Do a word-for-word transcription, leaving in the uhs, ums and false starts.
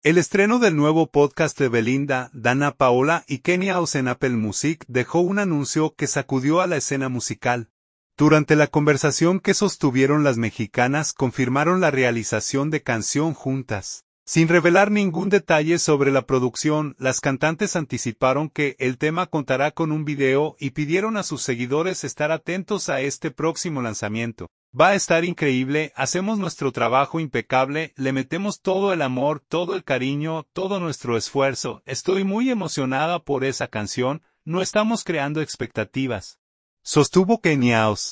El estreno del nuevo podcast de Belinda, Dana Paola y Kenya Oz en Apple Music dejó un anuncio que sacudió a la escena musical. Durante la conversación que sostuvieron las mexicanas confirmaron la realización de canción juntas. Sin revelar ningún detalle sobre la producción, las cantantes anticiparon que el tema contará con un video y pidieron a sus seguidores estar atentos a este próximo lanzamiento. Va a estar increíble, hacemos nuestro trabajo impecable, le metemos todo el amor, todo el cariño, todo nuestro esfuerzo, estoy muy emocionada por esa canción, no estamos creando expectativas. Sostuvo Kenya Oz.